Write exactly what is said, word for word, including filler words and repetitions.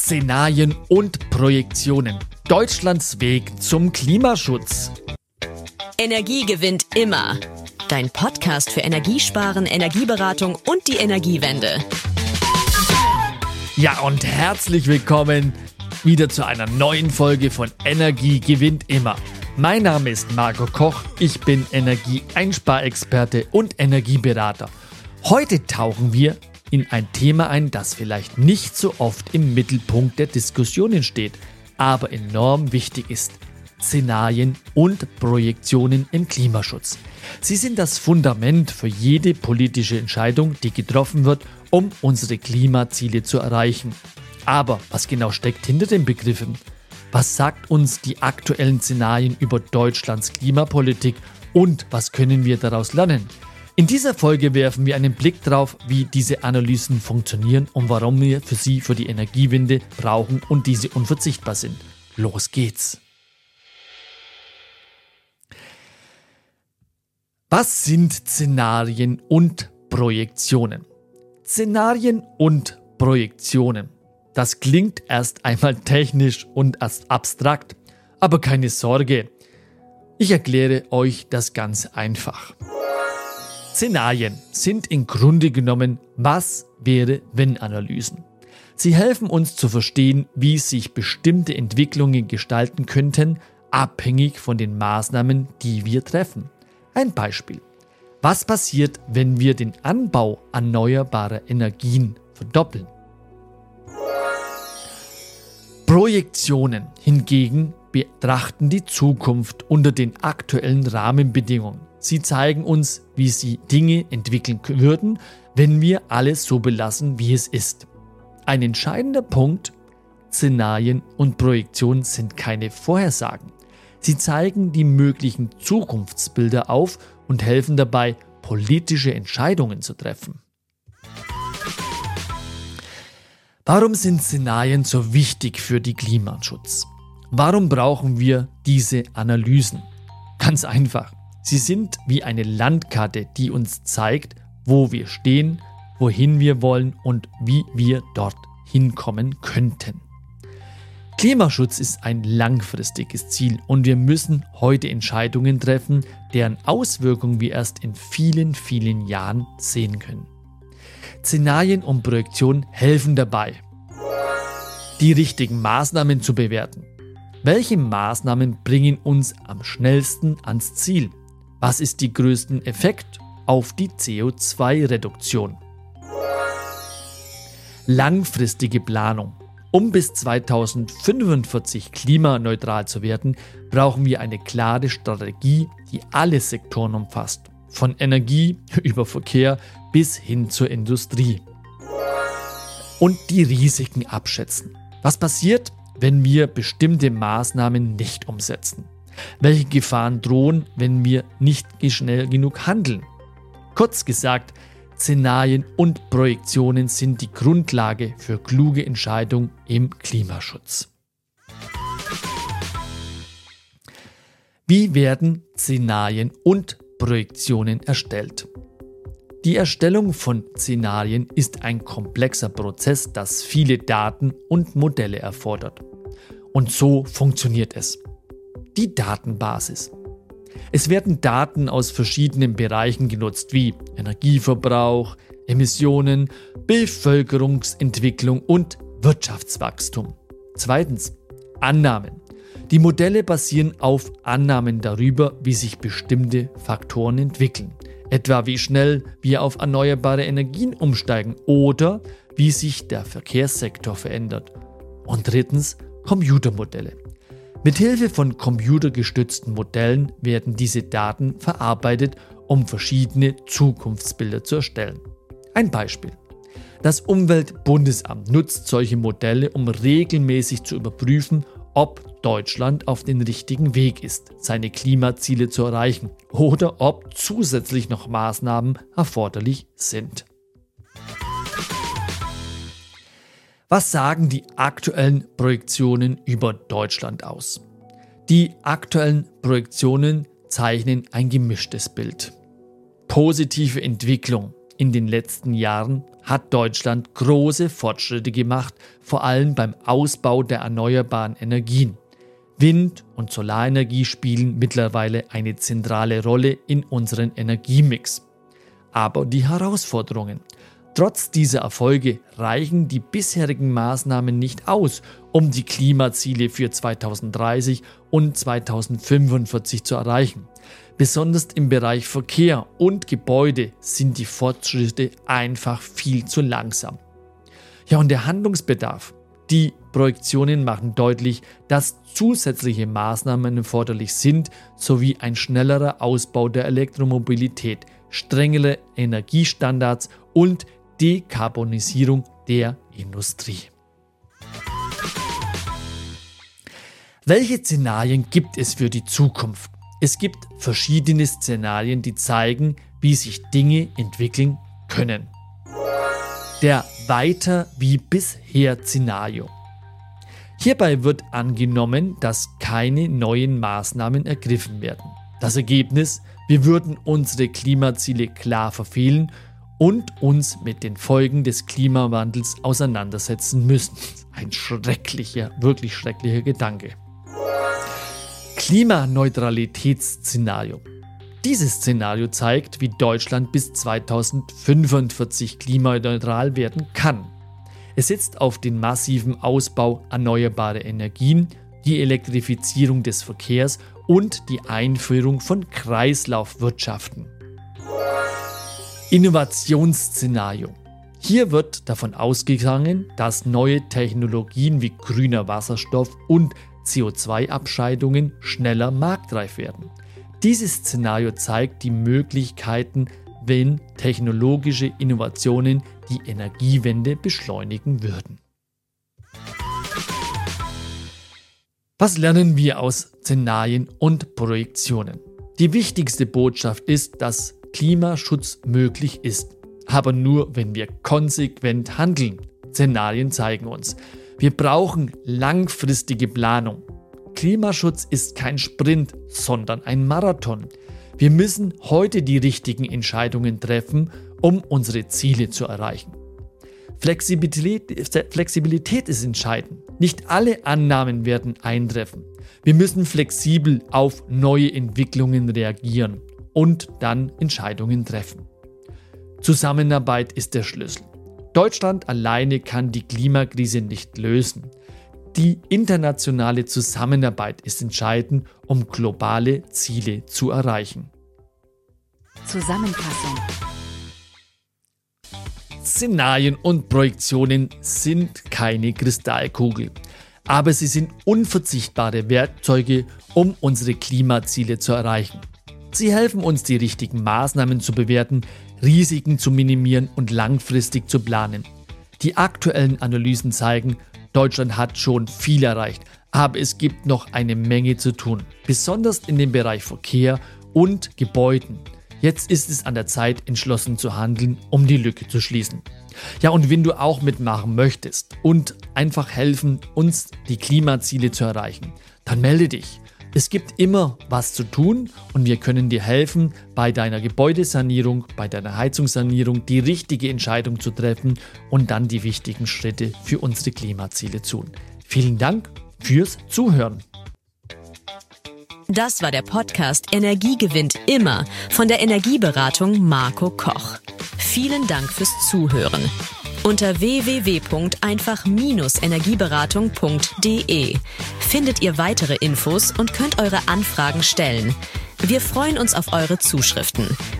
Szenarien und Projektionen. Deutschlands Weg zum Klimaschutz. Energie gewinnt immer. Dein Podcast für Energiesparen, Energieberatung und die Energiewende. Ja, und herzlich willkommen wieder zu einer neuen Folge von Energie gewinnt immer. Mein Name ist Marco Koch, ich bin Energieeinsparexperte und Energieberater. Heute tauchen wir in ein Thema ein, das vielleicht nicht so oft im Mittelpunkt der Diskussionen steht, aber enorm wichtig ist: Szenarien und Projektionen im Klimaschutz. Sie sind das Fundament für jede politische Entscheidung, die getroffen wird, um unsere Klimaziele zu erreichen. Aber was genau steckt hinter den Begriffen? Was sagt uns die aktuellen Szenarien über Deutschlands Klimapolitik und was können wir daraus lernen? In dieser Folge werfen wir einen Blick darauf, wie diese Analysen funktionieren und warum wir für sie für die Energiewende brauchen und diese unverzichtbar sind. Los geht's! Was sind Szenarien und Projektionen? Szenarien und Projektionen. Das klingt erst einmal technisch und erst abstrakt, aber keine Sorge, ich erkläre euch das ganz einfach. Szenarien sind im Grunde genommen Was-wäre-wenn-Analysen. Sie helfen uns zu verstehen, wie sich bestimmte Entwicklungen gestalten könnten, abhängig von den Maßnahmen, die wir treffen. Ein Beispiel. Was passiert, wenn wir den Anbau erneuerbarer Energien verdoppeln? Projektionen hingegen betrachten die Zukunft unter den aktuellen Rahmenbedingungen. Sie zeigen uns, wie sie Dinge entwickeln würden, wenn wir alles so belassen, wie es ist. Ein entscheidender Punkt: Szenarien und Projektionen sind keine Vorhersagen. Sie zeigen die möglichen Zukunftsbilder auf und helfen dabei, politische Entscheidungen zu treffen. Warum sind Szenarien so wichtig für den Klimaschutz? Warum brauchen wir diese Analysen? Ganz einfach. Sie sind wie eine Landkarte, die uns zeigt, wo wir stehen, wohin wir wollen und wie wir dort hinkommen könnten. Klimaschutz ist ein langfristiges Ziel und wir müssen heute Entscheidungen treffen, deren Auswirkungen wir erst in vielen, vielen Jahren sehen können. Szenarien und Projektionen helfen dabei, die richtigen Maßnahmen zu bewerten. Welche Maßnahmen bringen uns am schnellsten ans Ziel? Was ist der größte Effekt auf die C O zwei Reduktion? Langfristige Planung. Um bis zweitausendfünfundvierzig klimaneutral zu werden, brauchen wir eine klare Strategie, die alle Sektoren umfasst. Von Energie über Verkehr bis hin zur Industrie. Und die Risiken abschätzen. Was passiert, wenn wir bestimmte Maßnahmen nicht umsetzen? Welche Gefahren drohen, wenn wir nicht schnell genug handeln? Kurz gesagt, Szenarien und Projektionen sind die Grundlage für kluge Entscheidungen im Klimaschutz. Wie werden Szenarien und Projektionen erstellt? Die Erstellung von Szenarien ist ein komplexer Prozess, das viele Daten und Modelle erfordert. Und so funktioniert es. Die Datenbasis. Es werden Daten aus verschiedenen Bereichen genutzt, wie Energieverbrauch, Emissionen, Bevölkerungsentwicklung und Wirtschaftswachstum. Zweitens, Annahmen. Die Modelle basieren auf Annahmen darüber, wie sich bestimmte Faktoren entwickeln, etwa wie schnell wir auf erneuerbare Energien umsteigen oder wie sich der Verkehrssektor verändert. Und drittens, Computermodelle. Mithilfe von computergestützten Modellen werden diese Daten verarbeitet, um verschiedene Zukunftsbilder zu erstellen. Ein Beispiel. Das Umweltbundesamt nutzt solche Modelle, um regelmäßig zu überprüfen, ob Deutschland auf dem richtigen Weg ist, seine Klimaziele zu erreichen oder ob zusätzlich noch Maßnahmen erforderlich sind. Was sagen die aktuellen Projektionen über Deutschland aus? Die aktuellen Projektionen zeichnen ein gemischtes Bild. Positive Entwicklung. In den letzten Jahren hat Deutschland große Fortschritte gemacht, vor allem beim Ausbau der erneuerbaren Energien. Wind- und Solarenergie spielen mittlerweile eine zentrale Rolle in unserem Energiemix. Aber die Herausforderungen. Trotz dieser Erfolge reichen die bisherigen Maßnahmen nicht aus, um die Klimaziele für zweitausenddreißig und zweitausendfünfundvierzig zu erreichen. Besonders im Bereich Verkehr und Gebäude sind die Fortschritte einfach viel zu langsam. Ja, und der Handlungsbedarf. Die Projektionen machen deutlich, dass zusätzliche Maßnahmen erforderlich sind, sowie ein schnellerer Ausbau der Elektromobilität, strengere Energiestandards und Dekarbonisierung der Industrie. Welche Szenarien gibt es für die Zukunft? Es gibt verschiedene Szenarien, die zeigen, wie sich Dinge entwickeln können. Der Weiter wie bisher Szenario. Hierbei wird angenommen, dass keine neuen Maßnahmen ergriffen werden. Das Ergebnis: Wir würden unsere Klimaziele klar verfehlen und uns mit den Folgen des Klimawandels auseinandersetzen müssen. Ein schrecklicher, wirklich schrecklicher Gedanke. Klimaneutralitätsszenario. Dieses Szenario zeigt, wie Deutschland bis zweitausendfünfundvierzig klimaneutral werden kann. Es setzt auf den massiven Ausbau erneuerbarer Energien, die Elektrifizierung des Verkehrs und die Einführung von Kreislaufwirtschaften. Innovationsszenario. Hier wird davon ausgegangen, dass neue Technologien wie grüner Wasserstoff und C O zwei Abscheidungen schneller marktreif werden. Dieses Szenario zeigt die Möglichkeiten, wenn technologische Innovationen die Energiewende beschleunigen würden. Was lernen wir aus Szenarien und Projektionen? Die wichtigste Botschaft ist, dass Klimaschutz möglich ist, aber nur, wenn wir konsequent handeln. Szenarien zeigen uns, wir brauchen langfristige Planung. Klimaschutz ist kein Sprint, sondern ein Marathon. Wir müssen heute die richtigen Entscheidungen treffen, um unsere Ziele zu erreichen. Flexibilität, Flexibilität ist entscheidend. Nicht alle Annahmen werden eintreffen. Wir müssen flexibel auf neue Entwicklungen reagieren und dann Entscheidungen treffen. Zusammenarbeit ist der Schlüssel. Deutschland alleine kann die Klimakrise nicht lösen. Die internationale Zusammenarbeit ist entscheidend, um globale Ziele zu erreichen. Zusammenfassung. Szenarien und Projektionen sind keine Kristallkugel, aber sie sind unverzichtbare Werkzeuge, um unsere Klimaziele zu erreichen. Sie helfen uns, die richtigen Maßnahmen zu bewerten, Risiken zu minimieren und langfristig zu planen. Die aktuellen Analysen zeigen, Deutschland hat schon viel erreicht, aber es gibt noch eine Menge zu tun, besonders in dem Bereich Verkehr und Gebäuden. Jetzt ist es an der Zeit, entschlossen zu handeln, um die Lücke zu schließen. Ja, und wenn du auch mitmachen möchtest und einfach helfen, uns die Klimaziele zu erreichen, dann melde dich. Es gibt immer was zu tun und wir können dir helfen, bei deiner Gebäudesanierung, bei deiner Heizungssanierung die richtige Entscheidung zu treffen und dann die wichtigen Schritte für unsere Klimaziele zu tun. Vielen Dank fürs Zuhören. Das war der Podcast Energie gewinnt immer von der Energieberatung Marco Koch. Vielen Dank fürs Zuhören. Unter w w w punkt einfach Bindestrich energieberatung punkt d e findet ihr weitere Infos und könnt eure Anfragen stellen. Wir freuen uns auf eure Zuschriften.